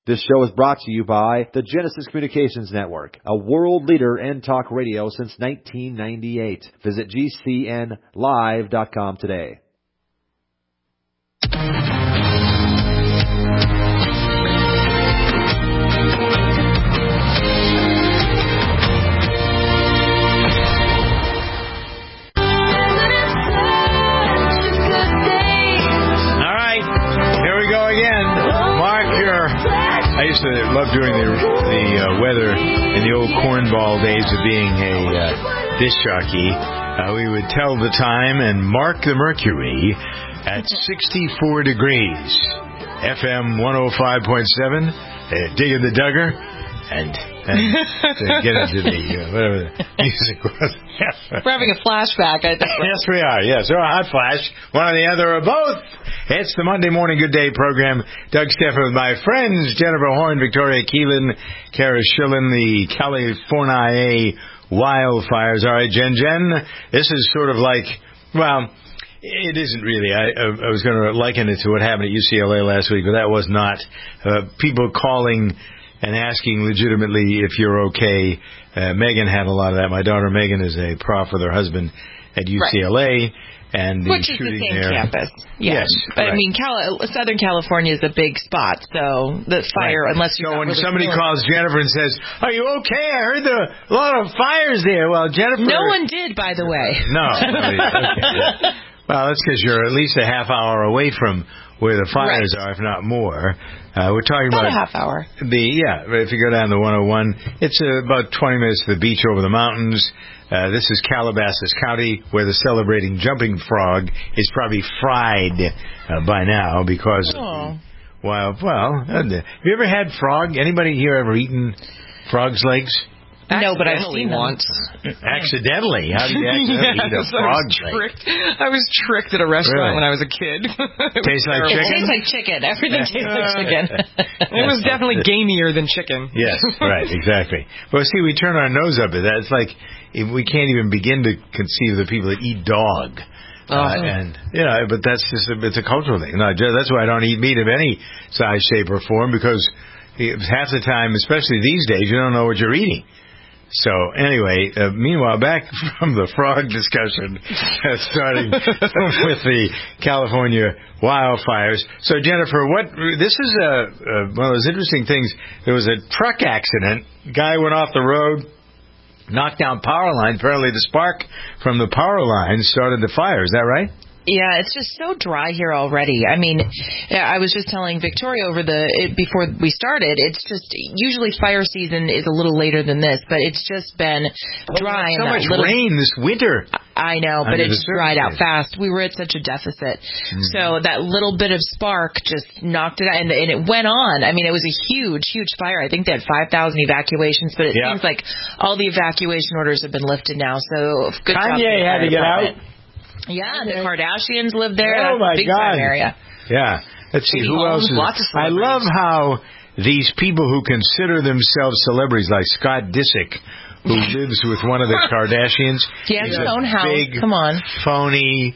This show is brought to you by the Genesis Communications Network, a world leader in talk radio since 1998. Visit GCNlive.com today. I used to love doing the weather in the old cornball days of being a disc jockey. We would tell the time and mark the mercury at 64 degrees. FM 105.7, digging the Duggar, and get into the whatever the music was. We're having a flashback, I think. Yes, we are. Yes, or a hot flash, one or the other, or both. It's the Monday Morning Good Day program. Doug Stephan with my friends, Jennifer Horn, Victoria Keelan, Kara Schillen, the California wildfires. All right, Jen, this is sort of like, well, it isn't really. I was going to liken it to what happened at UCLA last week, but that was not. People calling and asking legitimately if you're okay. Megan had a lot of that. My daughter Megan is a prof with her husband at UCLA. Right. And the which is the same campus. Yeah. Yes. But, I mean, Southern California is a big spot, so the fire, unless you're so when really somebody calls Jennifer and says, "Are you okay? I heard there are a lot of fires there." Well, Jennifer... No one did, by the way. No. Okay. Well, that's because you're at least a half hour away from where the fires are, if not more. We're talking about a half hour. If you go down the 101, it's about 20 minutes to the beach over the mountains. This is Calabasas County, where the celebrating jumping frog is probably fried by now because of have you ever had frog? Anybody here ever eaten frog's legs? No, but I've seen once. Accidentally? How do you accidentally eat a frog's leg? I was tricked at a restaurant when I was a kid. Tastes like chicken? It tastes like chicken. Everything tastes like chicken. It was definitely gamier than chicken. Yes, right, exactly. Well, see, we turn our nose up at that. It's like we can't even begin to conceive of the people that eat dog. And but that's just it's a cultural thing. No, that's why I don't eat meat of any size, shape, or form, because half the time, especially these days, you don't know what you're eating. So anyway, meanwhile, back from the frog discussion, starting with the California wildfires. So Jennifer, this is one of those interesting things. There was a truck accident. Guy went off the road, knocked down power line. Apparently the spark from the power line started the fire. Is that right? Yeah, it's just so dry here already. I mean, I was just telling Victoria before we started, it's just usually fire season is a little later than this, but it's just been dry. So much rain this winter. I know, but it just dried out fast. We were at such a deficit. So that little bit of spark just knocked it out, and it went on. I mean, it was a huge, huge fire. I think they had 5,000 evacuations, but it seems like all the evacuation orders have been lifted now. So good job. Kanye had to get out. Yeah, the Kardashians live there. Oh, my big God. Time area. Yeah. Let's see, who else is... I love how these people who consider themselves celebrities, like Scott Disick, who lives with one of the Kardashians. He has his own house. Come on. Phony,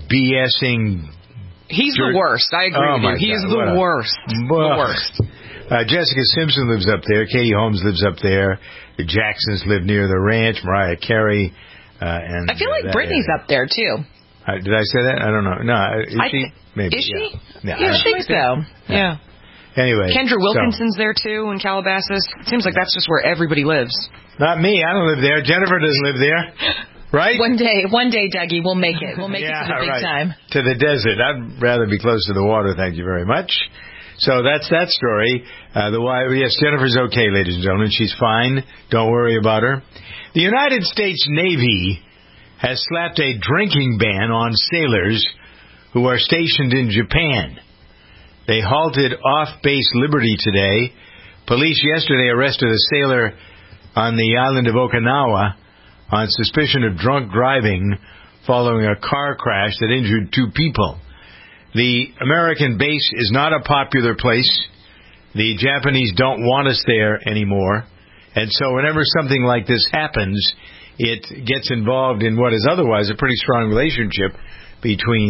BSing... He's the worst. I agree with you. He's the worst. The worst. Jessica Simpson lives up there. Katie Holmes lives up there. The Jacksons live near the ranch. Mariah Carey. And I feel like Britney's up there, too. Did I say that? I don't know. No, is she? Maybe. Is she? Yeah, I think so. Yeah. Anyway. Kendra Wilkinson's there, too, in Calabasas. It seems like that's just where everybody lives. Not me. I don't live there. Jennifer doesn't live there. Right? One day, Dougie, we'll make it. We'll make it to the big time. To the desert. I'd rather be close to the water, thank you very much. So that's that story. Yes, Jennifer's okay, ladies and gentlemen. She's fine. Don't worry about her. The United States Navy has slapped a drinking ban on sailors who are stationed in Japan. They halted off-base Liberty today. Police yesterday arrested a sailor on the island of Okinawa on suspicion of drunk driving following a car crash that injured 2 people. The American base is not a popular place. The Japanese don't want us there anymore. And so whenever something like this happens, it gets involved in what is otherwise a pretty strong relationship between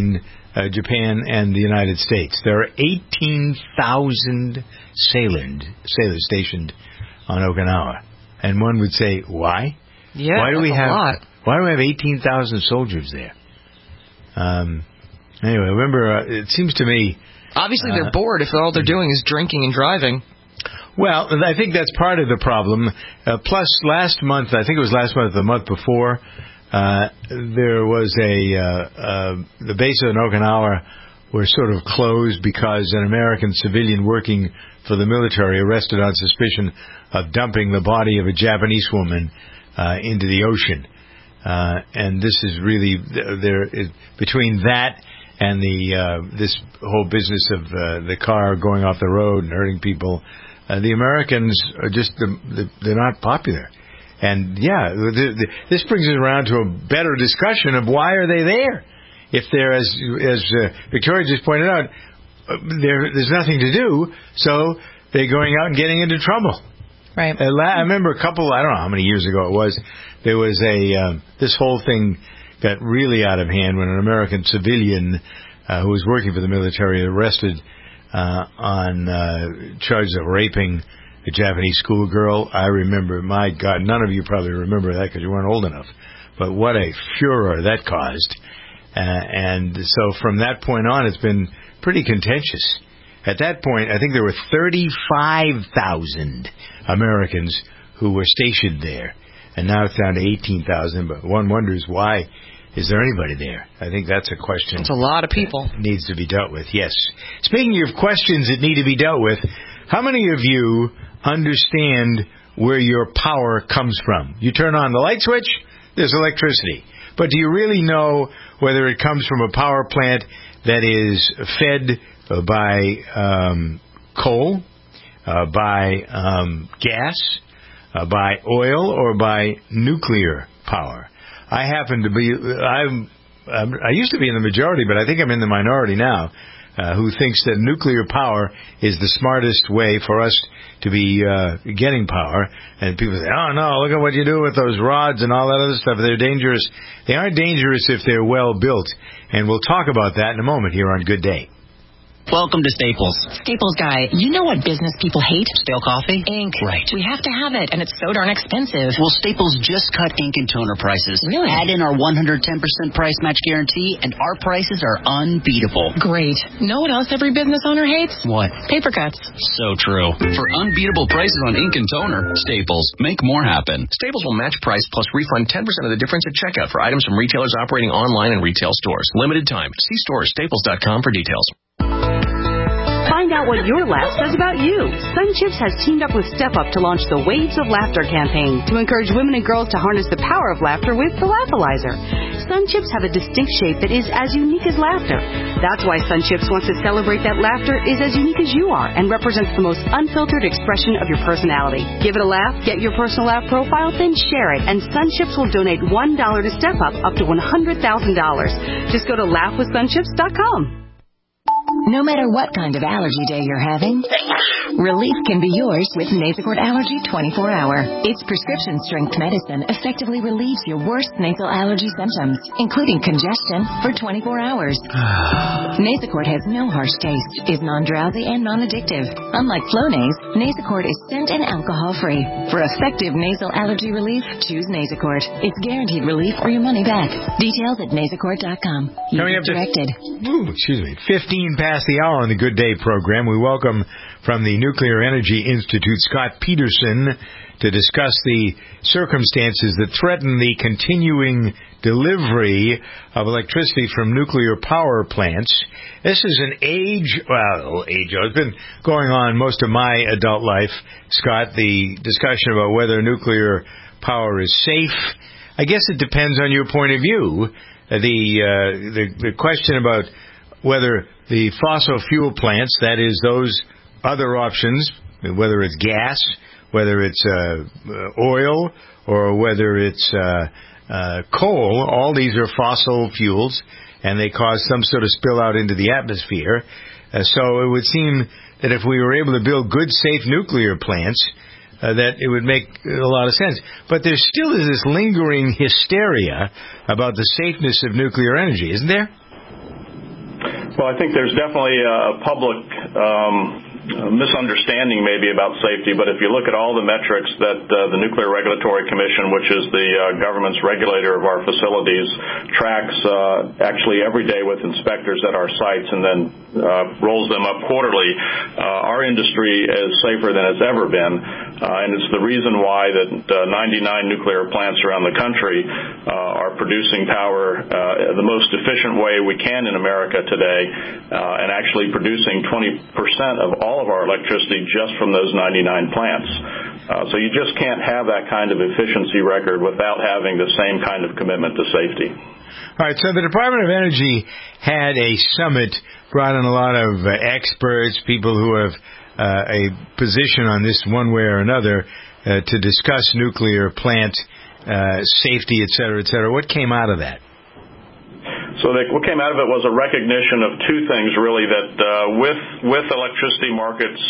Japan and the United States. There are 18,000 sailors stationed on Okinawa. And one would say, why? Yeah, why do we have a lot. Why do we have 18,000 soldiers there? Anyway, remember, it seems to me... Obviously, they're bored if all they're doing is drinking and driving. Well, I think that's part of the problem. Plus, last month, I think it was last month, the month before, there was the base in Okinawa were sort of closed because an American civilian working for the military arrested on suspicion of dumping the body of a Japanese woman into the ocean. And this is really between that and this whole business of the car going off the road and hurting people. The Americans are just they're not popular. And yeah, this brings us around to a better discussion of why are they there? If they're, as Victoria just pointed out, there's nothing to do, so they're going out and getting into trouble. Right. I remember I don't know how many years ago it was, there was this whole thing got really out of hand when an American civilian who was working for the military arrested on charges of raping a Japanese schoolgirl. I remember, my God, none of you probably remember that because you weren't old enough, but what a furor that caused. And so from that point on, it's been pretty contentious. At that point, I think there were 35,000 Americans who were stationed there, and now it's down to 18,000, but one wonders why. Is there anybody there? I think that's a question. It's a lot of people. Needs to be dealt with, yes. Speaking of questions that need to be dealt with, how many of you understand where your power comes from? You turn on the light switch, there's electricity. But do you really know whether it comes from a power plant that is fed by coal, by gas, by oil, or by nuclear power? I happen to be, I used to be in the majority, but I think I'm in the minority now, who thinks that nuclear power is the smartest way for us to be getting power. And people say, oh, no, look at what you do with those rods and all that other stuff. They're dangerous. They aren't dangerous if they're well built. And we'll talk about that in a moment here on Good Day. Welcome to Staples. Staples guy, you know what business people hate? Stale coffee? Ink. Right. We have to have it, and it's so darn expensive. Well, Staples just cut ink and toner prices. Really? Add in our 110% price match guarantee, and our prices are unbeatable. Great. Know what else every business owner hates? What? Paper cuts. So true. For unbeatable prices on ink and toner, Staples. Make more happen. Staples will match price plus refund 10% of the difference at checkout for items from retailers operating online and retail stores. Limited time. See stores staples.com for details. Find out what your laugh says about you. SunChips has teamed up with Step Up to launch the Waves of Laughter campaign to encourage women and girls to harness the power of laughter with the Laughalyzer. SunChips have a distinct shape that is as unique as laughter. That's why SunChips wants to celebrate that laughter is as unique as you are and represents the most unfiltered expression of your personality. Give it a laugh, get your personal laugh profile, then share it, and SunChips will donate $1 to Step Up to $100,000. Just go to laughwithsunchips.com. No matter what kind of allergy day you're having, relief can be yours with Nasacort Allergy 24-Hour. Its prescription-strength medicine effectively relieves your worst nasal allergy symptoms, including congestion, for 24 hours. Nasacort has no harsh taste, is non-drowsy, and non-addictive. Unlike Flonase, Nasacort is scent and alcohol-free. For effective nasal allergy relief, choose Nasacort. It's guaranteed relief or your money back. Details at nasacort.com. Coming up directed. 15 past the hour on the Good Day program. We welcome from the Nuclear Energy Institute Scott Peterson to discuss the circumstances that threaten the continuing delivery of electricity from nuclear power plants. This is an it's been going on most of my adult life, Scott, the discussion about whether nuclear power is safe. I guess it depends on your point of view. The question about whether the fossil fuel plants, that is those other options, whether it's gas, whether it's oil, or whether it's coal, all these are fossil fuels, and they cause some sort of spill out into the atmosphere. So it would seem that if we were able to build good, safe nuclear plants, that it would make a lot of sense. But there still is this lingering hysteria about the safeness of nuclear energy, isn't there? Well, I think there's definitely a public misunderstanding maybe about safety, but if you look at all the metrics that the Nuclear Regulatory Commission, which is the government's regulator of our facilities, tracks actually every day with inspectors at our sites and then rolls them up quarterly, our industry is safer than it's ever been, and it's the reason why that 99 nuclear plants around the country are producing power the most efficient way we can in America today, and actually producing 20% of all of our electricity just from those 99 plants. So you just can't have that kind of efficiency record without having the same kind of commitment to safety. All right, so the Department of Energy had a summit, brought in a lot of experts, people who have a position on this one way or another, to discuss nuclear plant safety, et cetera, et cetera. What came out of that? So what came out of it was a recognition of two things, really, that with electricity markets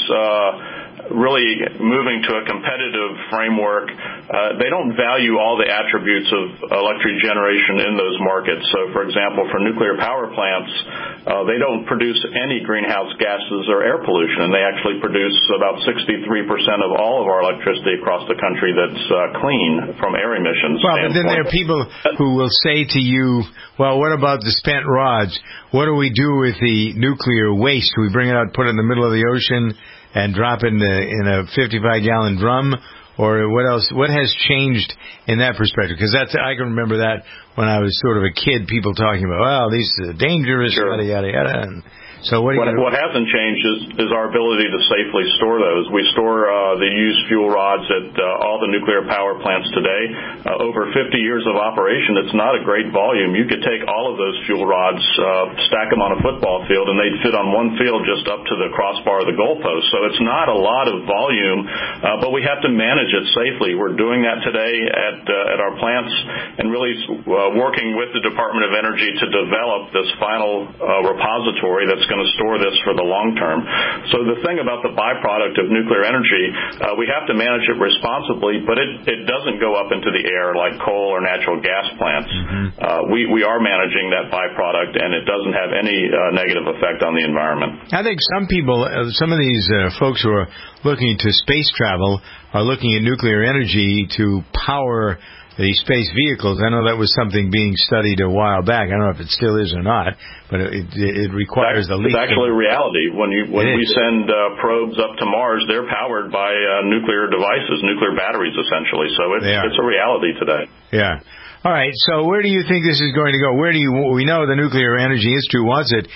really moving to a competitive framework, they don't value all the attributes of electric generation in those markets. So, for example, for nuclear power plants, they don't produce any greenhouse gases or air pollution, and they actually produce about 63% of all of our electricity across the country that's clean from air emissions. Well, but then there are people who will say to you, well, what about the spent rods? What do we do with the nuclear waste? Do we bring it out, put it in the middle of the ocean, and drop it in a 55-gallon drum? Or what else? What has changed in that perspective? Because I can remember that when I was sort of a kid, people talking about, well, these are dangerous, yada, yada, yada. And so what hasn't changed is our ability to safely store those. We store the used fuel rods at all the nuclear power plants today. Over 50 years of operation, it's not a great volume. You could take all of those fuel rods, stack them on a football field, and they'd fit on one field just up to the crossbar of the goalpost. So it's not a lot of volume, but we have to manage it safely. We're doing that today at our plants and really working with the Department of Energy to develop this final repository that's going to store this for the long term. So the thing about the byproduct of nuclear energy, we have to manage it responsibly, but it doesn't go up into the air like coal or natural gas plants. Mm-hmm. We are managing that byproduct, and it doesn't have any negative effect on the environment. I think some people, some of these folks who are looking to space travel are looking at nuclear energy to power the space vehicles. I know that was something being studied a while back. I don't know if it still is or not, but it requires the leap. It's actually a reality. When we send probes up to Mars, they're powered by nuclear devices, nuclear batteries, essentially. So it's a reality today. Yeah. All right. So where do you think this is going to go? We know the Nuclear Energy Institute wants it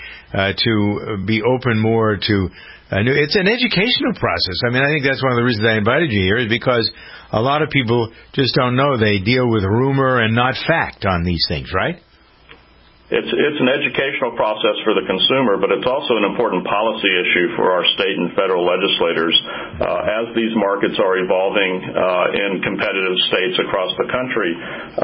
to be open more to. It's an educational process. I mean, I think that's one of the reasons I invited you here is because a lot of people just don't know. They deal with rumor and not fact on these things, right? It's an educational process for the consumer, but it's also an important policy issue for our state and federal legislators. As these markets are evolving in competitive states across the country,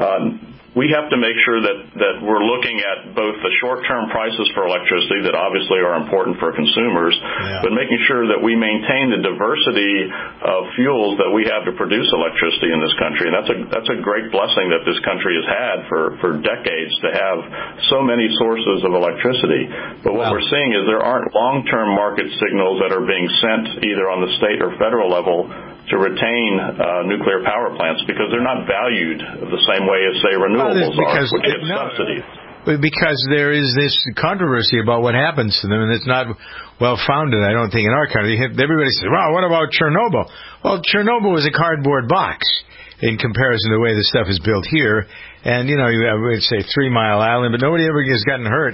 we have to make sure that we're looking at both the short-term prices for electricity that obviously are important for consumers, but making sure that we maintain the diversity of fuels that we have to produce electricity in this country. And that's a great blessing that this country has had for decades to have so many sources of electricity. But what we're seeing is there aren't long-term market signals that are being sent either on the state or federal level to retain nuclear power plants because they're not valued the same way as, say, renewables are, which get subsidies. Because there is this controversy about what happens to them, and it's not well-founded, I don't think, in our country. Everybody says, well, what about Chernobyl? Well, Chernobyl was a cardboard box in comparison to the way the stuff is built here. And, you would say 3 Mile Island, but nobody ever has gotten hurt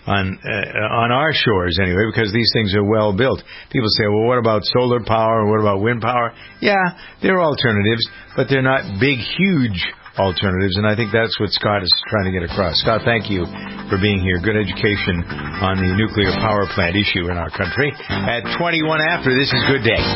on our shores anyway, because these things are well built. People say, well, what about solar power? What about wind power? Yeah, they're alternatives, but they're not big, huge alternatives, and I think that's what Scott is trying to get across. Scott, thank you for being here. Good education on the nuclear power plant issue in our country. At 21 after, this is Good Day.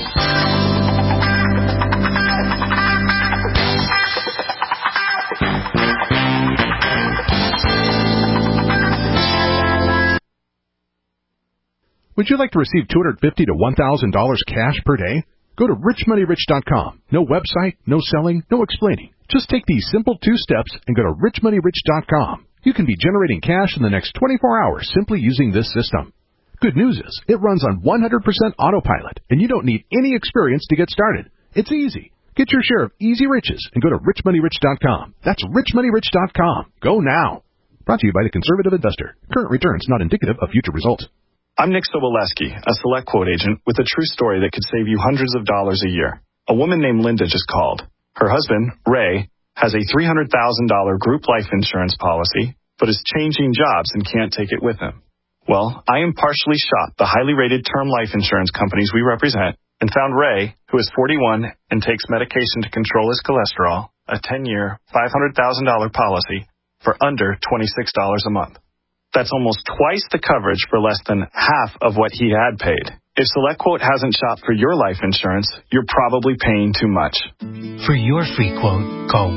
Would you like to receive $250 to $1,000 cash per day? Go to richmoneyrich.com. No website, no selling, no explaining. Just take these simple 2 steps and go to richmoneyrich.com. You can be generating cash in the next 24 hours simply using this system. Good news is, it runs on 100% autopilot, and you don't need any experience to get started. It's easy. Get your share of easy riches and go to richmoneyrich.com. That's richmoneyrich.com. Go now. Brought to you by the Conservative Investor. Current returns not indicative of future results. I'm Nick Soboleski, a Select Quote agent with a true story that could save you hundreds of dollars a year. A woman named Linda just called. Her husband, Ray, has a $300,000 group life insurance policy, but is changing jobs and can't take it with him. Well, I impartially shot the highly rated term life insurance companies we represent and found Ray, who is 41 and takes medication to control his cholesterol, a 10-year, $500,000 policy for under $26 a month. That's almost twice the coverage for less than half of what he had paid. If SelectQuote hasn't shopped for your life insurance, you're probably paying too much. For your free quote, call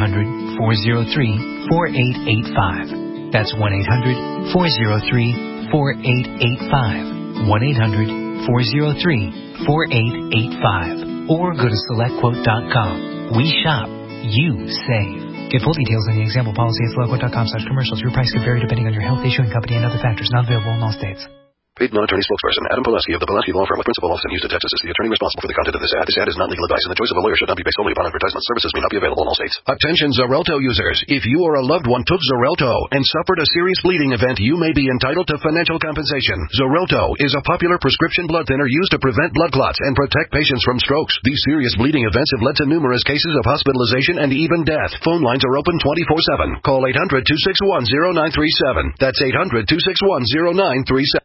1-800-403-4885. That's 1-800-403-4885. 1-800-403-4885. Or go to SelectQuote.com. We shop. You save. Get full details on the example policy at SelectQuote.com/commercials. Your price could vary depending on your health, issuing company, and other factors. Not available in all states. Paid non-attorney spokesperson Adam Pulaski of the Pulaski Law Firm with principal office in Houston, Texas is the attorney responsible for the content of this ad. This ad is not legal advice, and the choice of a lawyer should not be based solely upon advertisement. Services may not be available in all states. Attention Xarelto users. If you or a loved one took Xarelto and suffered a serious bleeding event, you may be entitled to financial compensation. Xarelto is a popular prescription blood thinner used to prevent blood clots and protect patients from strokes. These serious bleeding events have led to numerous cases of hospitalization and even death. Phone lines are open 24/7. Call 800-261-0937. That's 800-261-0937.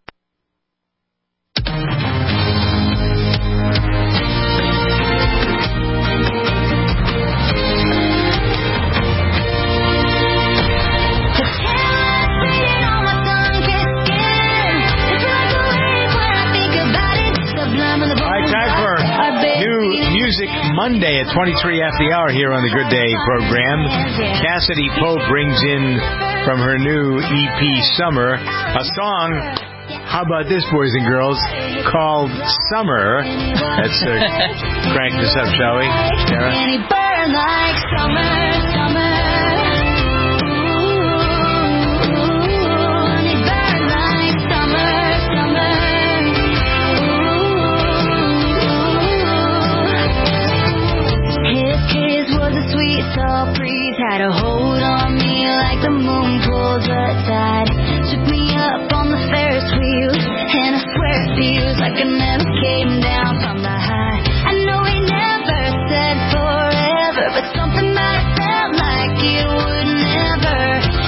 Monday at 23 after the hour here on the Good Day program. Cassidy Pope brings in from her new EP Summer a song, how about this, boys and girls, called Summer. Let's crank this up, shall we, Sarah? Burn like summer, summer. Sweet salt breeze had a hold on me like the moon pulls the tide. Took me up on the Ferris wheel, and I swear it feels like I never came down from the high. I know he never said forever, but something about it felt like it would never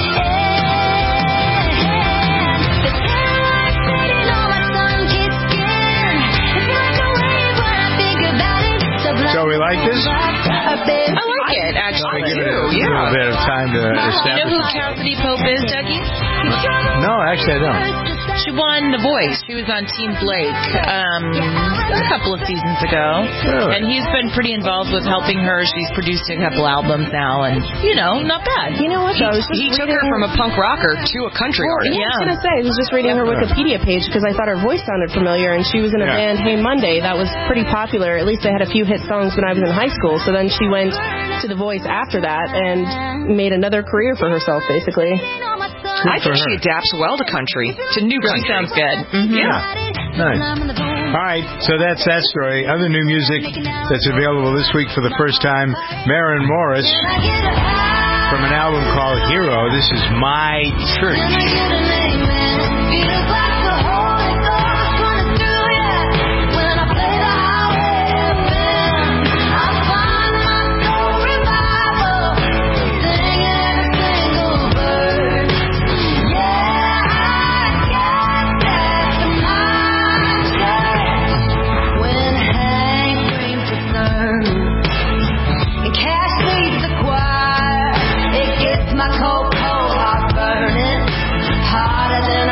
end. The taillights fading on my sun-kissed skin. It's like a wave when I think about it. So we like this? I like it, actually. Give it a little bit of time to establish. You know who Cassidy Pope is, Dougie? No, actually I don't. She won The Voice. She was on Team Blake a couple of seasons ago. Really? And he's been pretty involved with helping her. She's produced a couple albums now, and, you know, not bad. You know what, though? He took her from a punk rocker to a country artist. Yeah, I was going to say, I was just reading her Wikipedia page because I thought her voice sounded familiar, and she was in a band, Hey Monday, that was pretty popular. At least they had a few hit songs when I was in high school. So then she went to The Voice after that and made another career for herself, basically. I think she adapts well to country, to new country. Sounds good. Mm-hmm. Yeah. Nice. All right, so that's that story. Other new music that's available this week for the first time, Maren Morris from an album called Hero. This is My Church. My cold, cold heart burning harder than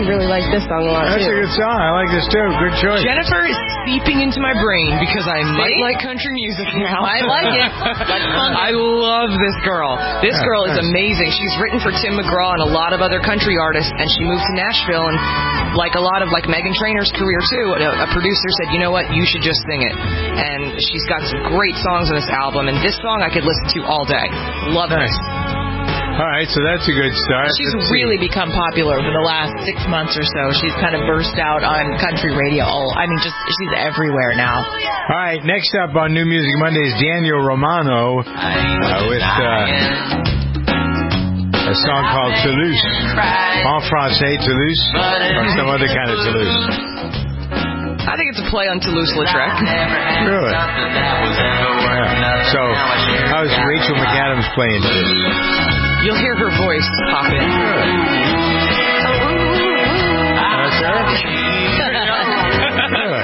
actually really like this song a lot, That's too. a good song. I like this, too. Good choice. Jennifer is seeping into my brain because I might like country music now. I like it. That's fun. I love this girl. This girl is amazing. She's written for Tim McGraw and a lot of other country artists, and she moved to Nashville, and like a lot of Meghan Trainor's career, too, a producer said, you know what, you should just sing it. And she's got some great songs on this album, and this song I could listen to all day. Love it. All right, so that's a good start. She's really become popular over the last 6 months or so. She's kind of burst out on country radio. She's everywhere now. All right, next up on New Music Monday is Daniel Romano with a song called Toulouse. En français, Toulouse, or some other kind of Toulouse. I think it's a play on Toulouse-Lautrec. Really? Yeah. So, how's Rachel McAdams playing this? You'll hear her voice pop in. That's her? Really?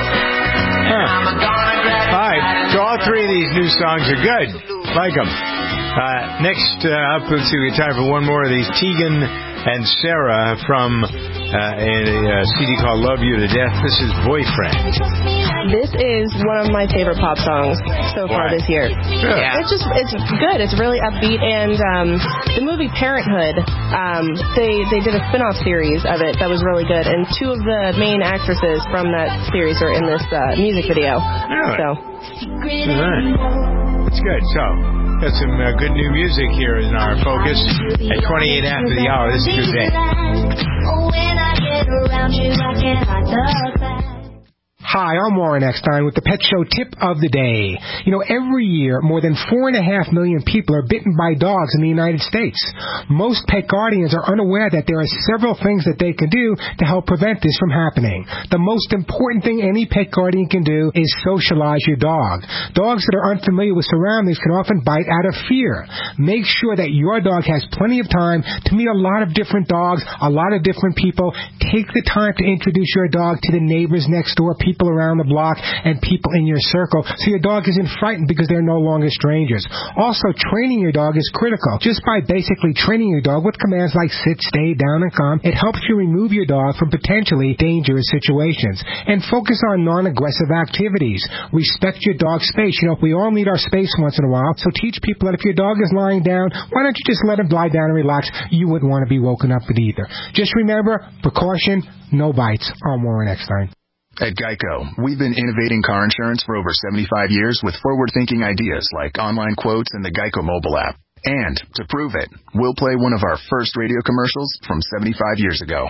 Huh. All right, so all three of these new songs are good. Like them. Next up, let's see, we have time for one more of these. Tegan and Sarah from a CD called Love You to Death. This is Boyfriend. This is one of my favorite pop songs so far this year. Yeah. It's good. It's really upbeat, and the movie Parenthood, they did a spin-off series of it that was really good, and two of the main actresses from that series are in this music video. Really? So. All right. It's good. So, got some good new music here in our focus. At 28 after the hour, this is a good day. When I get around you, I cannot talk back. Hi, I'm Warren Eckstein with the Pet Show Tip of the Day. You know, every year, more than 4.5 million people are bitten by dogs in the United States. Most pet guardians are unaware that there are several things that they can do to help prevent this from happening. The most important thing any pet guardian can do is socialize your dog. Dogs that are unfamiliar with surroundings can often bite out of fear. Make sure that your dog has plenty of time to meet a lot of different dogs, a lot of different people. Take the time to introduce your dog to the neighbors next door, people around the block, and people in your circle, so your dog isn't frightened because they're no longer strangers. Also, training your dog is critical. Just by basically training your dog with commands like sit, stay, down, and calm, it helps you remove your dog from potentially dangerous situations. And focus on non-aggressive activities. Respect your dog's space. You know, we all need our space once in a while, so teach people that if your dog is lying down, why don't you just let him lie down and relax? You wouldn't want to be woken up with either. Just remember, precaution, no bites. I'm Warren Eckstein. At Geico, we've been innovating car insurance for over 75 years with forward-thinking ideas like online quotes and the Geico mobile app. And, to prove it, we'll play one of our first radio commercials from 75 years ago.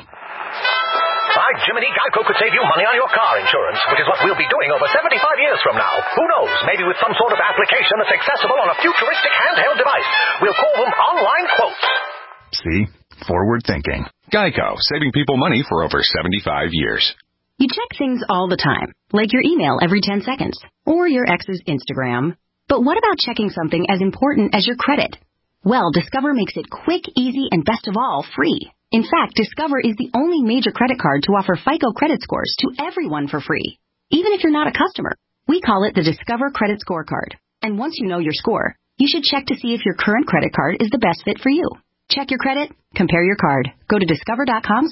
By Jiminy, Geico could save you money on your car insurance, which is what we'll be doing over 75 years from now. Who knows, maybe with some sort of application that's accessible on a futuristic handheld device. We'll call them online quotes. See? Forward thinking. Geico, saving people money for over 75 years. You check things all the time, like your email every 10 seconds, or your ex's Instagram. But what about checking something as important as your credit? Well, Discover makes it quick, easy, and best of all, free. In fact, Discover is the only major credit card to offer FICO credit scores to everyone for free, even if you're not a customer. We call it the Discover Credit Scorecard. And once you know your score, you should check to see if your current credit card is the best fit for you. Check your credit, compare your card. Go to discover.com/.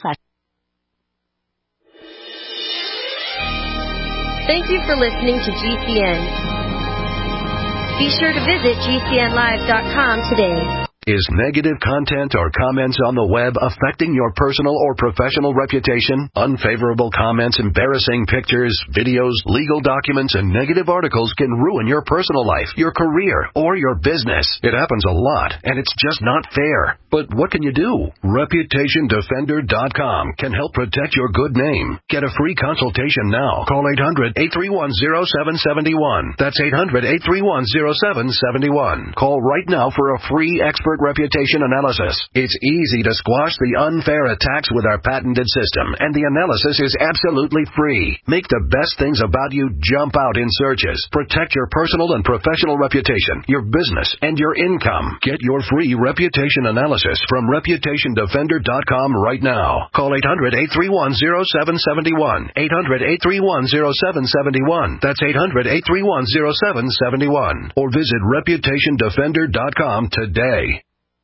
Thank you for listening to GCN. Be sure to visit GCNlive.com today. Is negative content or comments on the web affecting your personal or professional reputation? Unfavorable comments, embarrassing pictures, videos, legal documents, and negative articles can ruin your personal life, your career, or your business. It happens a lot, and it's just not fair. But what can you do? ReputationDefender.com can help protect your good name. Get a free consultation now. Call 800-831-0771. That's 800-831-0771. Call right now for a free expert reputation analysis. It's easy to squash the unfair attacks with our patented system, and the analysis is absolutely free. Make the best things about you jump out in searches. Protect your personal and professional reputation, your business, and your income. Get your free reputation analysis from ReputationDefender.com right now. Call 800-831-0771. 800-831-0771. That's 800-831-0771. Or visit ReputationDefender.com today.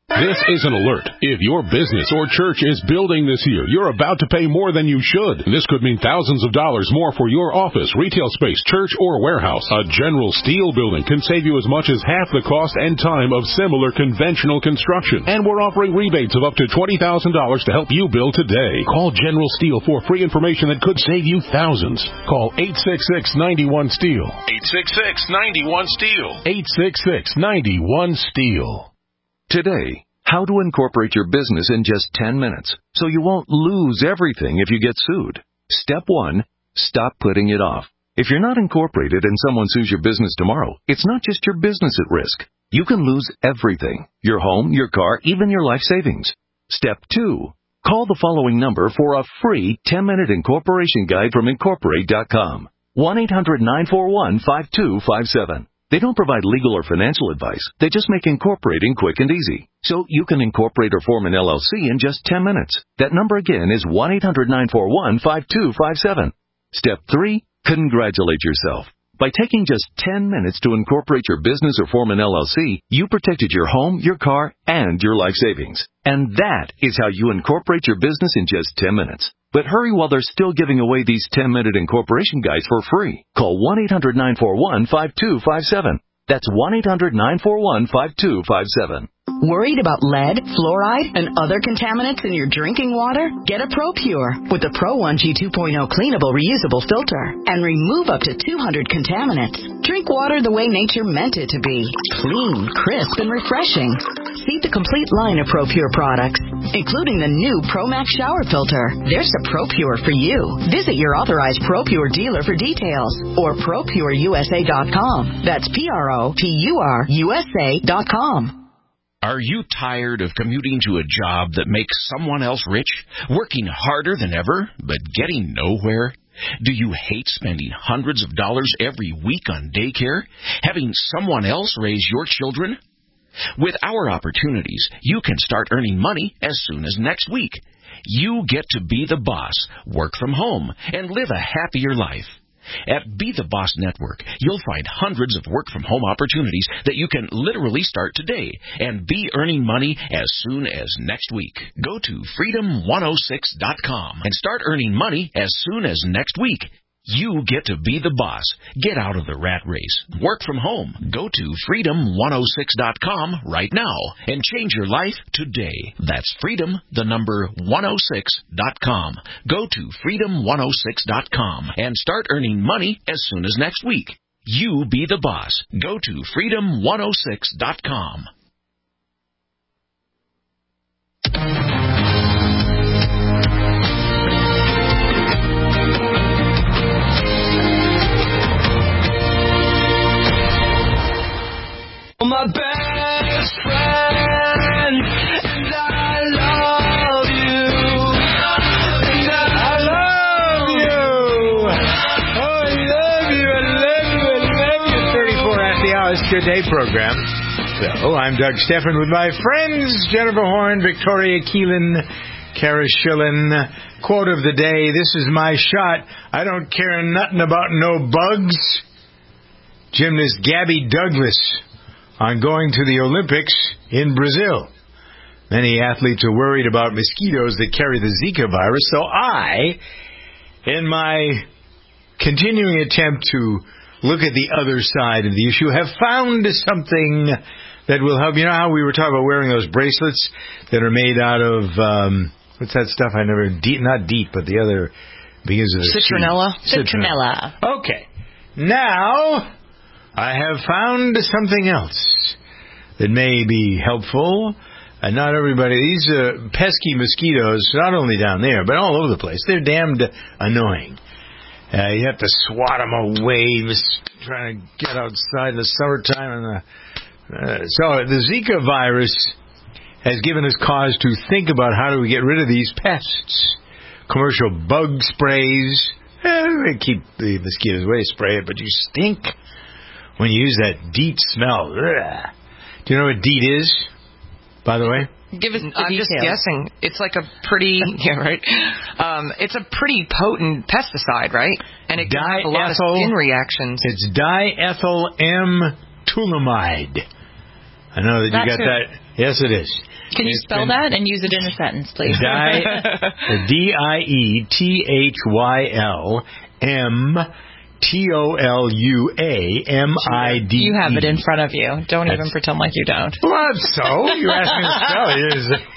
This is an alert. If your business or church is building this year, you're about to pay more than you should. This could mean thousands of dollars more for your office, retail space, church, or warehouse. A General Steel building can save you as much as half the cost and time of similar conventional construction. And we're offering rebates of up to $20,000 to help you build today. Call General Steel for free information that could save you thousands. Call 866-91-STEEL. 866-91-STEEL. 866-91-STEEL. Today, how to incorporate your business in just 10 minutes so you won't lose everything if you get sued. Step 1, stop putting it off. If you're not incorporated and someone sues your business tomorrow, it's not just your business at risk. You can lose everything: your home, your car, even your life savings. Step 2, call the following number for a free 10-minute incorporation guide from Incorporate.com. 1-800-941-5257. They don't provide legal or financial advice. They just make incorporating quick and easy. So you can incorporate or form an LLC in just 10 minutes. That number again is 1-800-941-5257. Step 3, congratulate yourself. By taking just 10 minutes to incorporate your business or form an LLC, you protected your home, your car, and your life savings. And that is how you incorporate your business in just 10 minutes. But hurry while they're still giving away these 10-minute incorporation guides for free. Call 1-800-941-5257. That's 1-800-941-5257. Worried about lead, fluoride, and other contaminants in your drinking water? Get a ProPure with the Pro 1G 2.0 cleanable reusable filter and remove up to 200 contaminants. Drink water the way nature meant it to be. Clean, crisp, and refreshing. See the complete line of ProPure products, including the new ProMax shower filter. There's a ProPure for you. Visit your authorized ProPure dealer for details or ProPureUSA.com. That's ProPureUSA.com. Are you tired of commuting to a job that makes someone else rich, working harder than ever, but getting nowhere? Do you hate spending hundreds of dollars every week on daycare, having someone else raise your children? With our opportunities, you can start earning money as soon as next week. You get to be the boss, work from home, and live a happier life. At Be the Boss Network, you'll find hundreds of work-from-home opportunities that you can literally start today and be earning money as soon as next week. Go to freedom106.com and start earning money as soon as next week. You get to be the boss. Get out of the rat race. Work from home. Go to freedom106.com right now and change your life today. That's freedom106.com. Go to freedom106.com and start earning money as soon as next week. You be the boss. Go to freedom106.com. My best friend, and I love you, and I love you. Oh, I love you, I love you, I love you. 34 after the hour, it's a good day program. So, I'm Doug Stephan with my friends, Jennifer Horn, Victoria Keelan, Kara Schillen. Quote of the day, this is my shot. I don't care nothing about no bugs. Gymnast Gabby Douglas on going to the Olympics in Brazil. Many athletes are worried about mosquitoes that carry the Zika virus, so I, in my continuing attempt to look at the other side of the issue, have found something that will help. You know how we were talking about wearing those bracelets that are made out of, what's that stuff I never, not DEET, but the other, because of the Citronella. Citronella. Okay. Now, I have found something else that may be helpful. And not everybody, these pesky mosquitoes, not only down there, but all over the place, they're damned annoying. You have to swat them away, trying to get outside in the summertime. So the Zika virus has given us cause to think about how do we get rid of these pests. Commercial bug sprays. They keep the mosquitoes away, spray it, but you stink when you use that DEET smell. Ugh. Do you know what DEET is, by the way? Give us I'm just guessing. It's like a pretty, it's a pretty potent pesticide, right? And it can have a lot of skin reactions. It's diethyl M-tulamide. I know that you got that. Yes, it is. Can you spell that and use it in a sentence, please? DIETHYLMTOLUAMID. You have it in front of you. Don't even pretend like you don't. Well, so you asked me to spell it.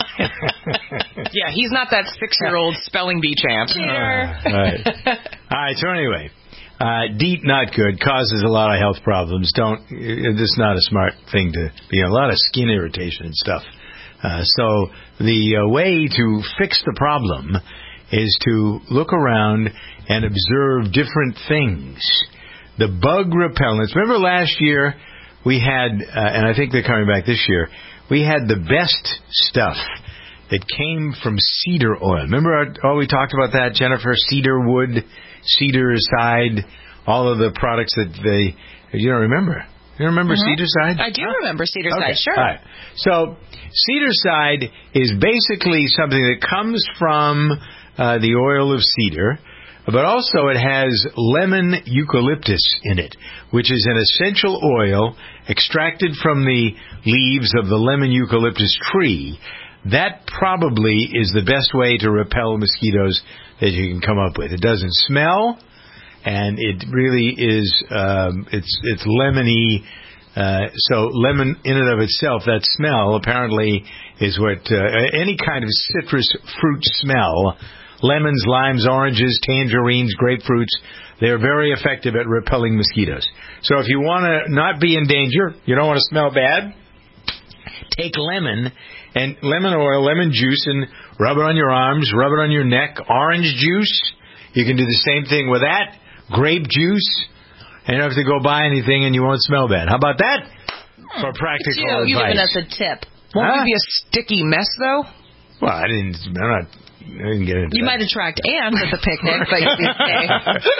Yeah, he's not that 6-year-old spelling bee champ. Right. All right. So anyway, DEET not good. Causes a lot of health problems. This is not a smart thing to be. A lot of skin irritation and stuff. So the way to fix the problem is to look around and observe different things. The bug repellents. Remember last year we had, and I think they're coming back this year, we had the best stuff that came from cedar oil. Remember we talked about that, Jennifer? Cedar wood, cedar side, all of the products that you don't remember. You remember Cedar Side? I do remember Cedar Side, sure. All right. So Cedar Side is basically something that comes from the oil of cedar, but also it has lemon eucalyptus in it, which is an essential oil extracted from the leaves of the lemon eucalyptus tree. That probably is the best way to repel mosquitoes that you can come up with. It doesn't smell, and it really is, it's lemony. So lemon in and of itself, that smell apparently is what any kind of citrus fruit smell, lemons, limes, oranges, tangerines, grapefruits, they're very effective at repelling mosquitoes. So if you want to not be in danger, you don't want to smell bad, take lemon oil, lemon juice, and rub it on your arms, rub it on your neck. Orange juice, you can do the same thing with that. Grape juice, and you don't have to go buy anything, and you won't smell bad. How about that for practical advice? You've given us a tip. Won't it be a sticky mess, though? Well, I didn't get into You that. might attract ants at the picnic, but you'd be okay.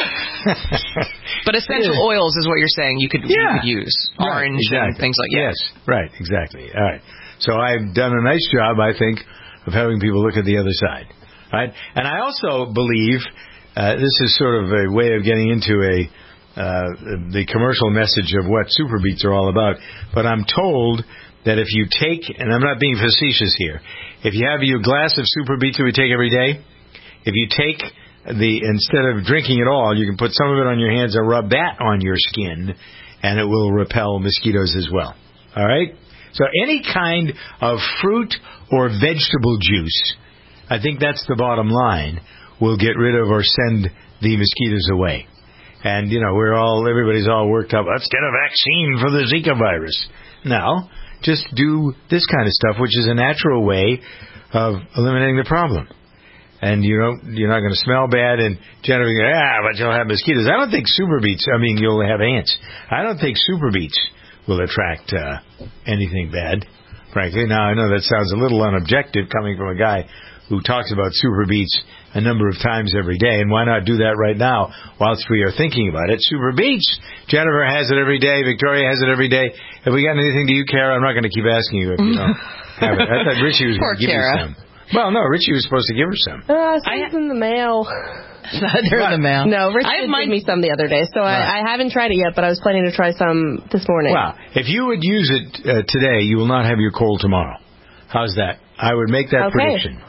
But essential oils is what you're saying you could use. Orange and things like that. Yes, right, exactly. All right. So I've done a nice job, I think, of having people look at the other side. All right? And I also believe this is sort of a way of getting into the commercial message of what Super Beets are all about. But I'm told that if you take, and I'm not being facetious here, if you have your glass of Super Beets that we take every day, if you take instead of drinking it all, you can put some of it on your hands and rub that on your skin, and it will repel mosquitoes as well. All right? So any kind of fruit or vegetable juice, I think that's the bottom line, will get rid of or send the mosquitoes away. And, everybody's all worked up. Let's get a vaccine for the Zika virus. No, just do this kind of stuff, which is a natural way of eliminating the problem. And you're not going to smell bad. And Jennifer, but you'll have mosquitoes. I don't think you'll have ants. I don't think Super Beets will attract anything bad, frankly. Now, I know that sounds a little unobjective coming from a guy who talks about Super Beets a number of times every day, and why not do that right now whilst we are thinking about it? Super Beets. Jennifer has it every day. Victoria has it every day. Have we got anything to you, Kara? I'm not going to keep asking you if you don't have it. I thought Richie was going to give you some. Well, no, Richie was supposed to give her some. It's in the mail. They're in the mail. No, Richie did give me some the other day, so I haven't tried it yet, but I was planning to try some this morning. Well, if you would use it today, you will not have your cold tomorrow. How's that? I would make that prediction.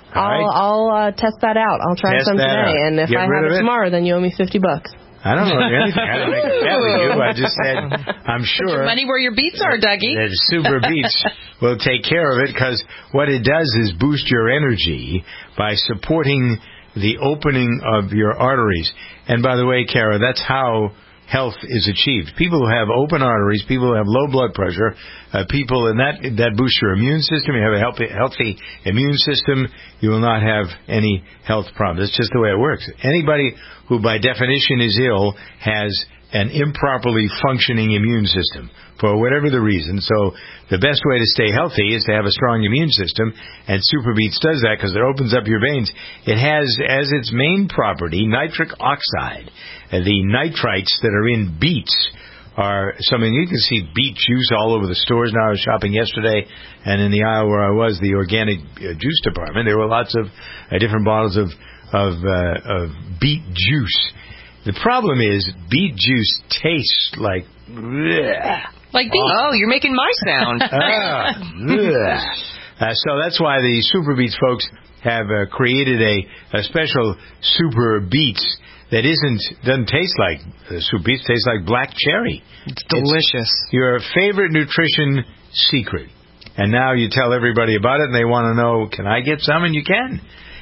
I'll test that out. I'll try some today, and if I have it tomorrow, then you owe me $50. I don't know anything. I didn't make a bet with you. I just said I'm sure. Put your money where your beets are, Dougie. That Super Beets will take care of it, because what it does is boost your energy by supporting the opening of your arteries. And by the way, Kara, that's how health is achieved. People who have open arteries, people who have low blood pressure, people, and that boosts your immune system. You have a healthy immune system, you will not have any health problems. It's just the way it works. Anybody who by definition is ill has an improperly functioning immune system for whatever the reason. So the best way to stay healthy is to have a strong immune system, and Super Beets does that because it opens up your veins. It has as its main property nitric oxide. The nitrites that are in beets are something you can see beet juice all over the stores now. I was shopping yesterday, and in the aisle where I was, the organic juice department, there were lots of different bottles of beet juice. The problem is beet juice tastes like bleh. Like beet. Oh, you're making my sound. So that's why the Super Beets folks have created a special Super Beets that doesn't taste like Super Beets, tastes like black cherry. It's delicious. It's your favorite nutrition secret. And now you tell everybody about it, and they want to know, can I get some? And you can.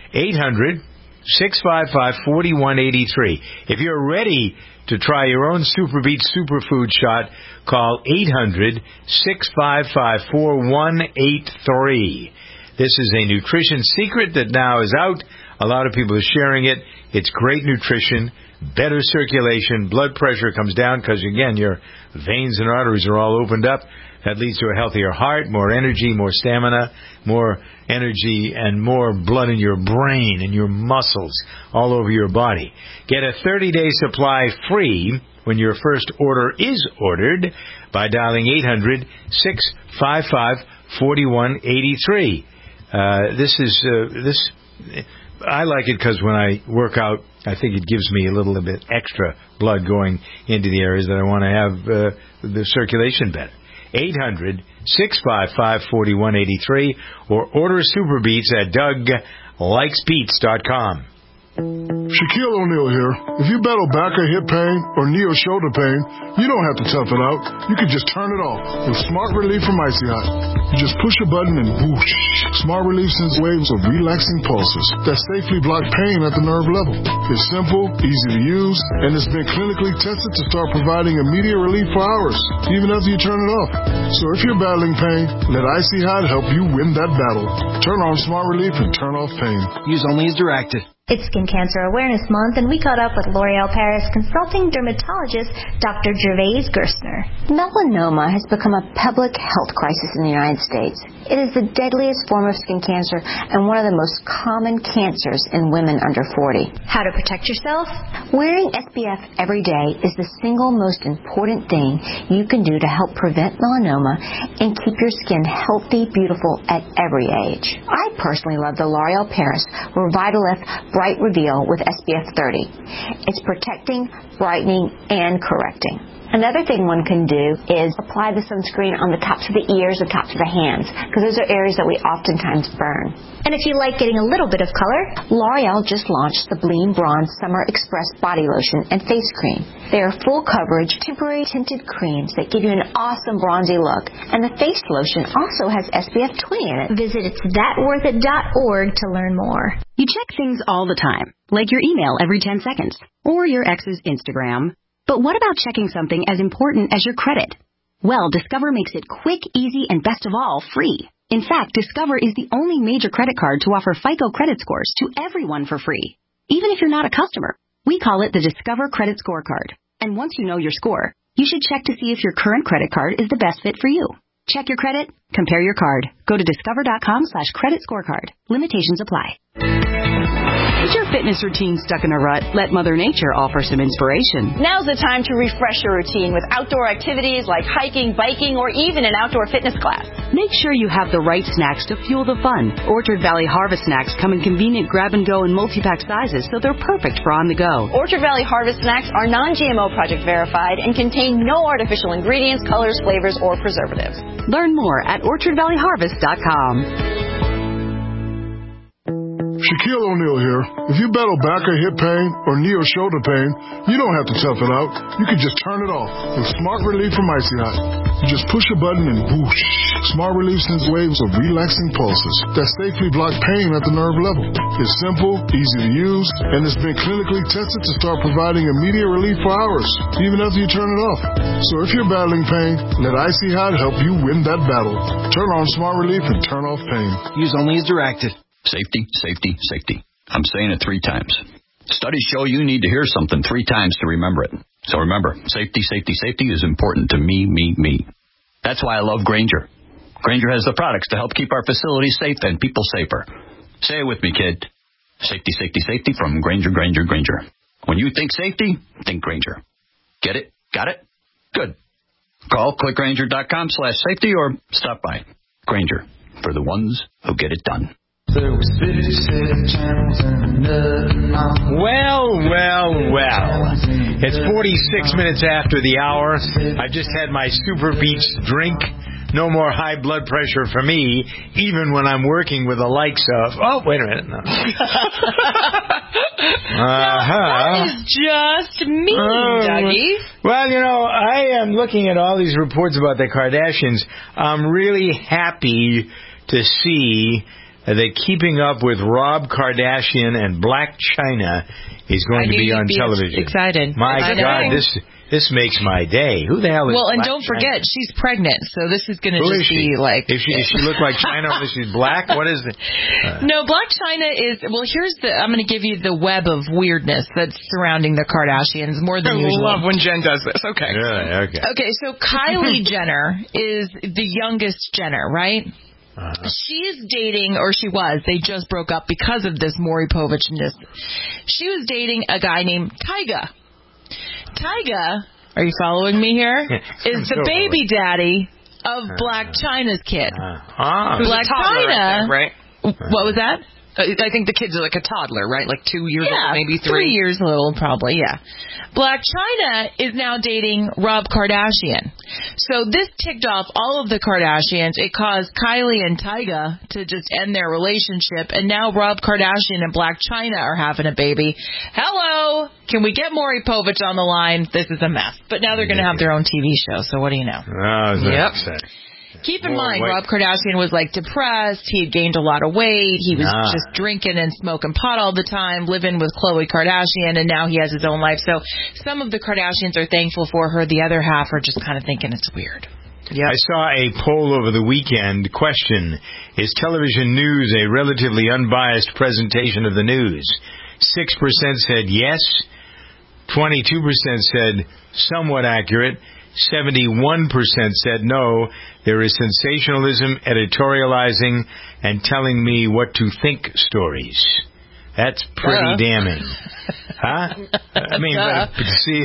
800-655-4183. If you're ready to try your own Super Beets Superfood shot, call 800-655-4183. This is a nutrition secret that now is out. A lot of people are sharing it. It's great nutrition, better circulation, blood pressure comes down because, again, your veins and arteries are all opened up. That leads to a healthier heart, more energy, more stamina, more energy, and more blood in your brain and your muscles all over your body. Get a 30-day supply free when your first order is ordered by dialing 800-655-4183. I like it because when I work out, I think it gives me a little bit extra blood going into the areas that I want to have the circulation better. 800-655-4183 or order Super Beets at DougLikesBeets.com. Shaquille O'Neal here. If you battle back or hip pain or knee or shoulder pain, you don't have to tough it out. You can just turn it off with Smart Relief from Icy Hot. You just push a button and whoosh. Smart Relief sends waves of relaxing pulses that safely block pain at the nerve level. It's simple, easy to use, and it's been clinically tested to start providing immediate relief for hours, even after you turn it off. So if you're battling pain, let Icy Hot help you win that battle. Turn on Smart Relief and turn off pain. Use only as directed. It's Skin Cancer Awareness Month, and we caught up with L'Oreal Paris consulting dermatologist Dr. Gervais Gerstner. Melanoma has become a public health crisis in the United States. It is the deadliest form of skin cancer and one of the most common cancers in women under 40. How to protect yourself? Wearing SPF every day is the single most important thing you can do to help prevent melanoma and keep your skin healthy, beautiful at every age. I personally love the L'Oreal Paris Revitalift Bright Reveal with SPF 30. It's protecting, brightening, and correcting. Another thing one can do is apply the sunscreen on the tops of the ears and tops of the hands, because those are areas that we oftentimes burn. And if you like getting a little bit of color, L'Oreal just launched the Bleen Bronze Summer Express Body Lotion and Face Cream. They are full coverage, temporary tinted creams that give you an awesome bronzy look. And the face lotion also has SPF 20 in it. Visit itsthatworthit.org to learn more. You check things all the time, like your email every 10 seconds, or your ex's Instagram. But what about checking something as important as your credit? Well, Discover makes it quick, easy, and best of all, free. In fact, Discover is the only major credit card to offer FICO credit scores to everyone for free, even if you're not a customer. We call it the Discover Credit Scorecard. And once you know your score, you should check to see if your current credit card is the best fit for you. Check your credit, compare your card. Go to discover.com/credit scorecard. Limitations apply. Is your fitness routine stuck in a rut? Let Mother Nature offer some inspiration. Now's the time to refresh your routine with outdoor activities like hiking, biking, or even an outdoor fitness class. Make sure you have the right snacks to fuel the fun. Orchard Valley Harvest Snacks come in convenient grab-and-go and multi-pack sizes, so they're perfect for on the go. Orchard Valley Harvest Snacks are non-GMO Project verified and contain no artificial ingredients, colors, flavors, or preservatives. Learn more at orchardvalleyharvest.com. Shaquille O'Neal here. If you battle back or hip pain or knee or shoulder pain, you don't have to tough it out. You can just turn it off with Smart Relief from Icy Hot. You just push a button and whoosh. Smart Relief sends waves of relaxing pulses that safely block pain at the nerve level. It's simple, easy to use, and it's been clinically tested to start providing immediate relief for hours, even after you turn it off. So if you're battling pain, let Icy Hot help you win that battle. Turn on Smart Relief and turn off pain. Use only as directed. Safety, safety, safety. I'm saying it 3 times. Studies show you need to hear something 3 times to remember it. So remember, safety, safety, safety is important to me. That's why I love Grainger. Grainger has the products to help keep our facilities safe and people safer. Say it with me, kid. Safety, safety, safety from Grainger. When you think safety, think Grainger. Get it? Got it? Good. Call clickgrainger.com/safety or stop by. Grainger, for the ones who get it done. Well. It's 46 minutes after the hour. I just had my Super Beets drink. no more high blood pressure for me, even when I'm working with the likes of... Oh, wait a minute. No. That is just me, Dougie. Well, I am looking at all these reports about the Kardashians. I'm really happy to see that Keeping Up with Rob Kardashian and Blac Chyna is going to be on television. Excited. My God, this makes my day. Who the hell is Well, and Blac don't Chyna? forget, she's pregnant, so this is going to just be like... Does she look like China when she's black? What is it? No, Blac Chyna is... Well, I'm going to give you the web of weirdness that's surrounding the Kardashians more than usual. I love when Jen does this. Okay. Really? Okay. Okay, so Kylie Jenner is the youngest Jenner, right? She's dating, or she was, they just broke up because of this Maury Povich-ness. She was dating a guy named Tyga. Tyga, are you following me here? Is the baby daddy of Blac Chyna's kid. Blac Chyna, right? What was that? I think the kid's like a toddler, right? Like 2 years old, maybe 3. 3 years old, probably, yeah. Blac Chyna is now dating Rob Kardashian. So this ticked off all of the Kardashians. It caused Kylie and Tyga to just end their relationship, and now Rob Kardashian and Blac Chyna are having a baby. Hello! Can we get Maury Povich on the line? This is a mess. But now they're going to have their own TV show, so what do you know? Yep. Keep in mind, Rob Kardashian was depressed. He had gained a lot of weight. He was just drinking and smoking pot all the time, living with Khloe Kardashian, and now he has his own life. So some of the Kardashians are thankful for her. The other half are just kind of thinking it's weird. Yep. I saw a poll over the weekend. Question: is television news a relatively unbiased presentation of the news? 6% said yes. 22% said somewhat accurate. 71% said no. There is sensationalism, editorializing, and telling me what to think stories. That's pretty damning. Huh? I mean, see...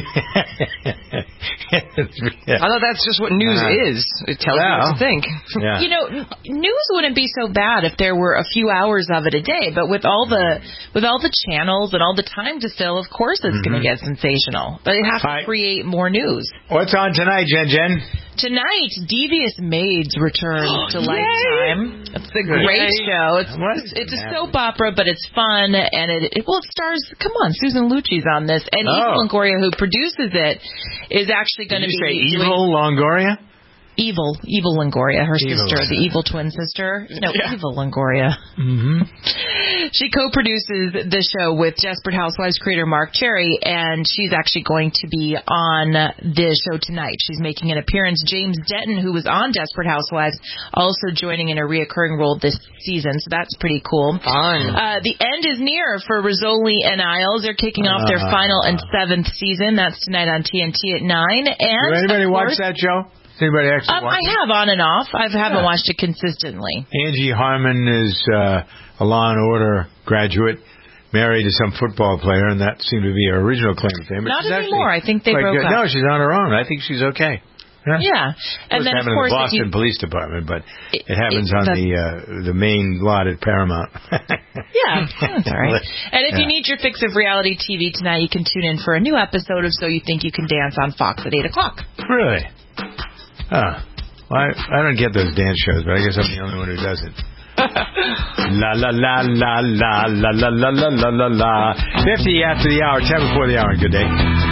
I thought that's just what news is. It tells you what to think. Yeah. News wouldn't be so bad if there were a few hours of it a day, but with all the channels and all the time to fill, of course it's going to get sensational. But it has to create more news. What's on tonight, Jen? Tonight, Devious Maids return to Lifetime. It's a great show. It's a soap opera, but it's fun, and it stars. Come on, Susan Lucci's on this, and Eva Longoria, who produces it, is actually going to be. Did you say Eva Longoria? Evil Longoria, her sister, the evil twin sister. No, Eva Longoria. Mm-hmm. She co-produces the show with Desperate Housewives creator Mark Cherry, and she's actually going to be on the show tonight. She's making an appearance. James Denton, who was on Desperate Housewives, also joining in a reoccurring role this season, so that's pretty cool. Fun. The end is near for Rizzoli and Isles. They're kicking off their final and 7th season. That's tonight on TNT at 9. And did anybody watch that show? Anybody actually watch it? I have on and off. I haven't watched it consistently. Angie Harmon is a Law and Order graduate, married to some football player, and that seemed to be her original claim to fame. Not anymore. I think they broke up. No, she's on her own. I think she's okay. Yeah. And then, of course, in the Boston Police Department, but it happens on the main lot at Paramount. Yeah, that's all right. And if you need your fix of reality TV tonight, you can tune in for a new episode of So You Think You Can Dance on Fox at 8 o'clock. Really? Well, I don't get those dance shows, but I guess I'm the only one who does it. La la la la la la la la la la la la. 50 after the hour, 10 before the hour. Good day.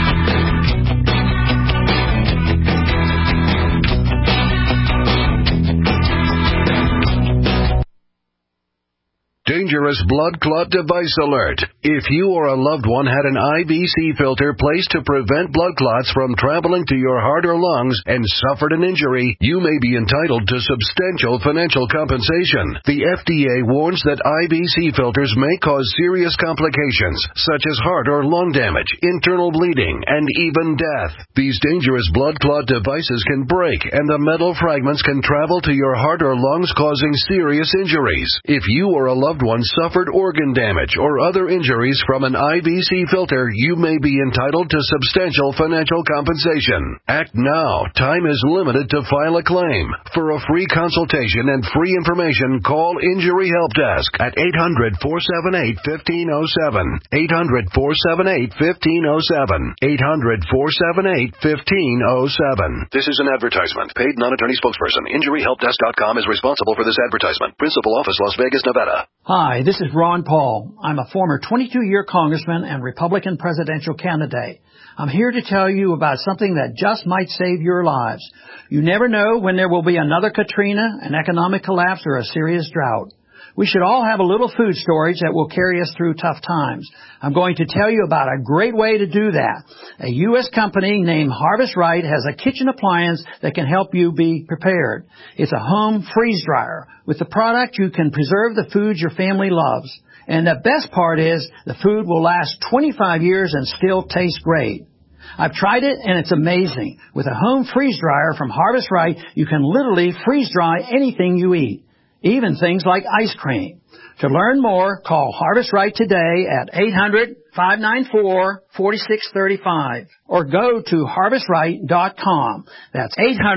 Dangerous blood clot device alert. If you or a loved one had an IBC filter placed to prevent blood clots from traveling to your heart or lungs and suffered an injury, you may be entitled to substantial financial compensation. The FDA warns that IBC filters may cause serious complications, such as heart or lung damage, internal bleeding, and even death. These dangerous blood clot devices can break, and the metal fragments can travel to your heart or lungs, causing serious injuries. If you or a loved one suffered organ damage or other injuries from an IBC filter, you may be entitled to substantial financial compensation. Act now. Time is limited to file a claim. For a free consultation and free information, call Injury Help Desk at 800-478-1507. 800-478-1507. 800-478-1507. This is an advertisement. Paid non-attorney spokesperson. InjuryHelpDesk.com is responsible for this advertisement. Principal office, Las Vegas, Nevada. Hi, this is Ron Paul. I'm a former 22-year congressman and Republican presidential candidate. I'm here to tell you about something that just might save your lives. You never know when there will be another Katrina, an economic collapse, or a serious drought. We should all have a little food storage that will carry us through tough times. I'm going to tell you about a great way to do that. A U.S. company named Harvest Right has a kitchen appliance that can help you be prepared. It's a home freeze dryer. With the product, you can preserve the foods your family loves. And the best part is the food will last 25 years and still taste great. I've tried it, and it's amazing. With a home freeze dryer from Harvest Right, you can literally freeze dry anything you eat, even things like ice cream. To learn more, call Harvest Right today at 800-594-4635 or go to harvestright.com. That's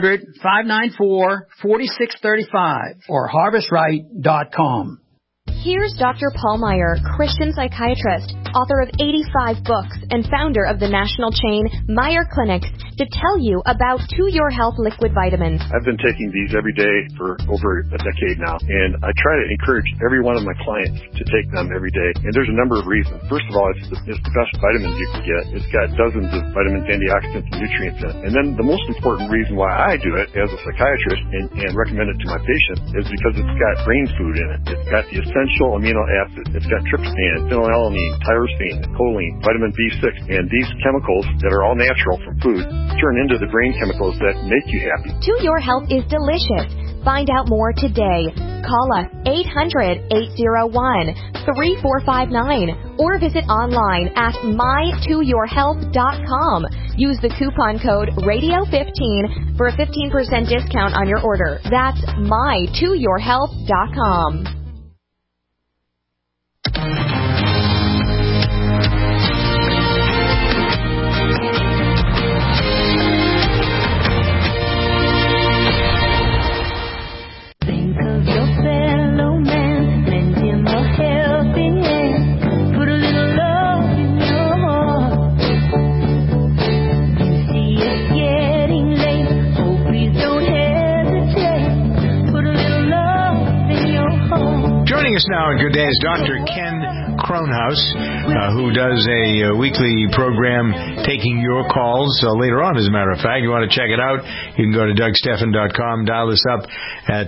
800-594-4635 or harvestright.com. Here's Dr. Paul Meyer, Christian psychiatrist, author of 85 books, and founder of the national chain Meyer Clinics, to tell you about To Your Health liquid vitamins. I've been taking these every day for over a decade now, and I try to encourage every one of my clients to take them every day. And there's a number of reasons. First of all, it's the best vitamins you can get. It's got dozens of vitamins, antioxidants, and nutrients in it. And then the most important reason why I do it as a psychiatrist and recommend it to my patients is because it's got brain food in it. It's got the essential amino acids. It's got tryptophan, phenylalanine, tyrosine, choline, vitamin B6, and these chemicals that are all natural from food turn into the brain chemicals that make you happy. To Your Health is delicious. Find out more today. Call us 800-801-3459 or visit online at mytoyourhealth.com. Use the coupon code RADIO15 for a 15% discount on your order. That's mytoyourhealth.com. Joining us now on Good Day is Dr. Ken Kronhaus, who does a weekly program taking your calls later on, as a matter of fact. You want to check it out, you can go to DougSteffen.com, dial us up at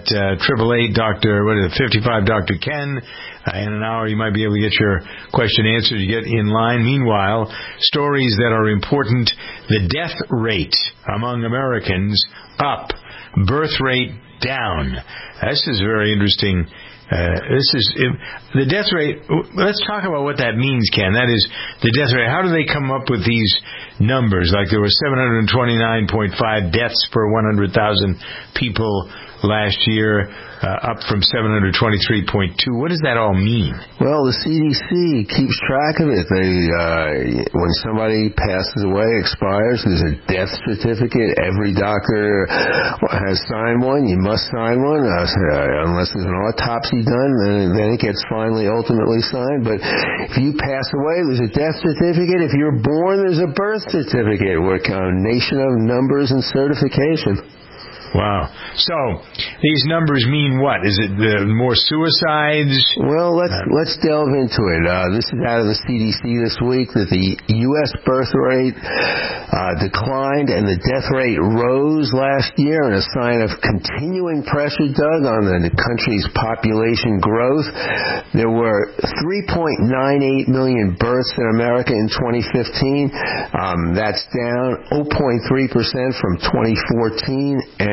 888-55 Dr. Ken. In an hour, you might be able to get your question answered. You get in line. Meanwhile, stories that are important. The death rate among Americans up, birth rate down. This is very interesting. This is the death rate. Let's talk about what that means, Ken. That is the death rate. How do they come up with these numbers? Like there were 729.5 deaths per 100,000 people last year, up from 723.2. What does that all mean? Well, the CDC keeps track of it. When somebody passes away, expires, there's a death certificate. Every doctor has signed one. You must sign one, unless there's an autopsy done, then it gets finally ultimately signed. But if you pass away, there's a death certificate. If you're born, there's a birth certificate. We're a nation of numbers and certification. Wow. So, these numbers mean what? Is it more suicides? Well, let's delve into it. This is out of the CDC this week, that the U.S. birth rate declined and the death rate rose last year, in a sign of continuing pressure, Doug, on the country's population growth. There were 3.98 million births in America in 2015. That's down 0.3% from 2014, and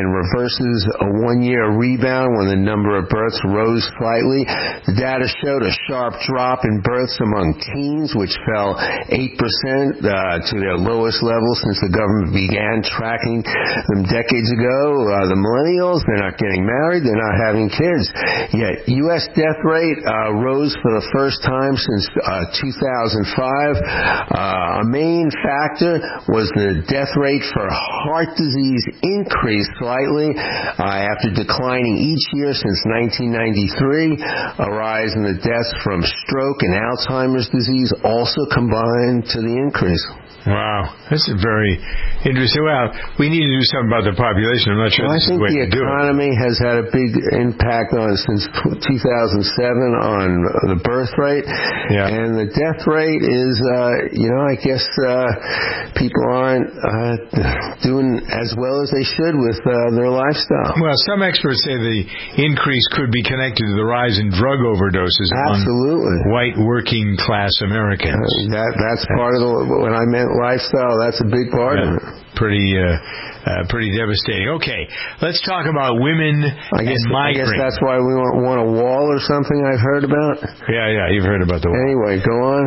and reverses a one-year rebound when the number of births rose slightly. The data showed a sharp drop in births among teens, which fell 8% to their lowest level since the government began tracking them decades ago. The millennials, they're not getting married, they're not having kids. Yet U.S. death rate rose for the first time since 2005. A main factor was the death rate for heart disease increased slightly after declining each year since 1993. A rise in the deaths from stroke and Alzheimer's disease also combined to the increase. Wow, that's very interesting. Well, we need to do something about the population. I'm not sure this is the way to do it. I think the economy has had a big impact on since 2007 on the birth rate. Yeah. And the death rate is, I guess people aren't doing as well as they should with their lifestyle. Well, some experts say the increase could be connected to the rise in drug overdoses among white working class Americans. That's part of when I meant lifestyle, that's a big part of it. Pretty devastating. Okay, let's talk about women and migraine. I guess that's why we want a wall or something I've heard about. Yeah, you've heard about the wall. Anyway, go on.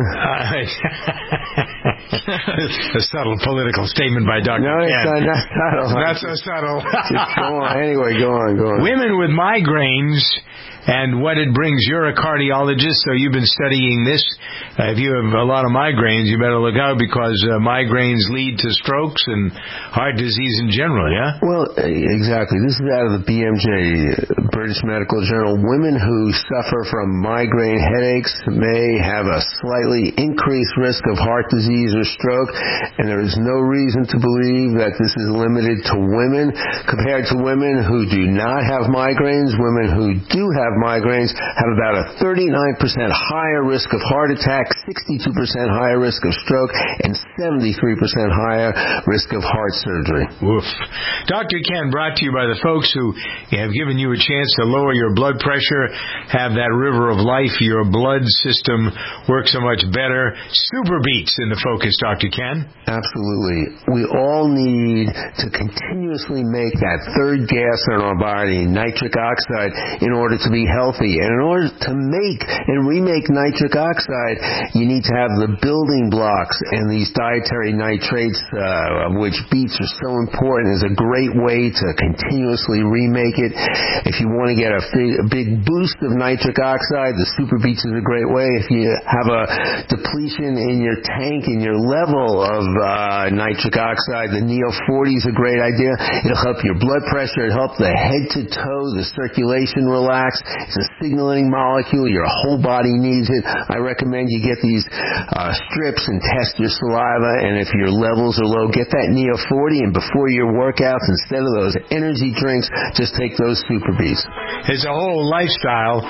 A subtle political statement by Dr. No, it's not subtle. Not so subtle. Just go on. Anyway, go on. Women with migraines and what it brings. You're a cardiologist, so you've been studying this. If you have a lot of migraines, you better look out because migraines lead to strokes and heart disease in general, yeah? Well, exactly. This is out of the BMJ, British Medical Journal. Women who suffer from migraine headaches may have a slightly increased risk of heart disease or stroke, and there is no reason to believe that this is limited to women. Compared to women who do not have migraines, women who do have migraines have about a 39% higher risk of heart attack, 62% higher risk of stroke, and 73% higher risk of heart surgery. Woof. Dr. Ken, brought to you by the folks who have given you a chance to lower your blood pressure, have that river of life, your blood system work so much better. Super Beats in the focus, Dr. Ken. Absolutely. We all need to continuously make that third gas in our body, nitric oxide, in order to be healthy. And in order to make and remake nitric oxide, you need to have the building blocks, and these dietary nitrates, of which beets are so important, is a great way to continuously remake it. If you want to get a big boost of nitric oxide, the Super Beets is a great way. If you have a depletion in your tank, in your level of nitric oxide, the Neo 40 is a great idea. It'll help your blood pressure. It'll help the head to toe, the circulation relax. It's a signaling molecule. Your whole body needs it. I recommend you get these strips and test your saliva, and if your levels are low, get that Neo 40, and before your workouts, instead of those energy drinks, just take those Super Beets. It's a whole lifestyle.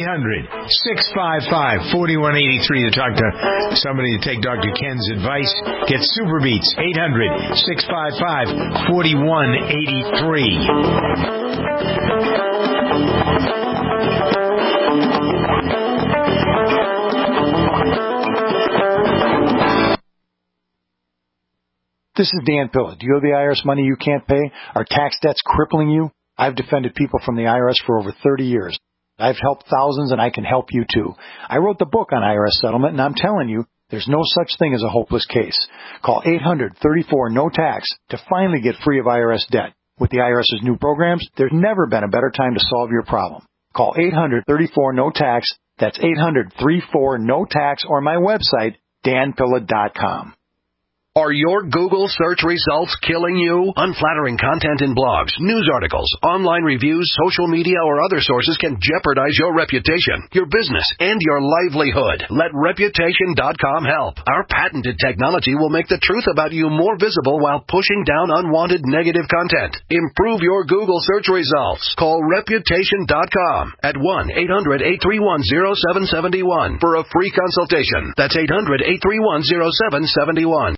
800-655-4183 to talk to somebody to take Dr. Ken's advice. Get Super Beets. 800-655-4183. This is Dan Pilla. Do you owe the IRS money you can't pay? Are tax debts crippling you? I've defended people from the IRS for over 30 years. I've helped thousands, and I can help you too. I wrote the book on IRS settlement, and I'm telling you, there's no such thing as a hopeless case. Call 800-34-NO-TAX to finally get free of IRS debt. With the IRS's new programs, there's never been a better time to solve your problem. Call 800-34-NO-TAX. That's 800-34-NO-TAX, or my website, danpilla.com. Are your Google search results killing you? Unflattering content in blogs, news articles, online reviews, social media, or other sources can jeopardize your reputation, your business, and your livelihood. Let Reputation.com help. Our patented technology will make the truth about you more visible while pushing down unwanted negative content. Improve your Google search results. Call Reputation.com at 1-800-831-0771 for a free consultation. That's 800-831-0771.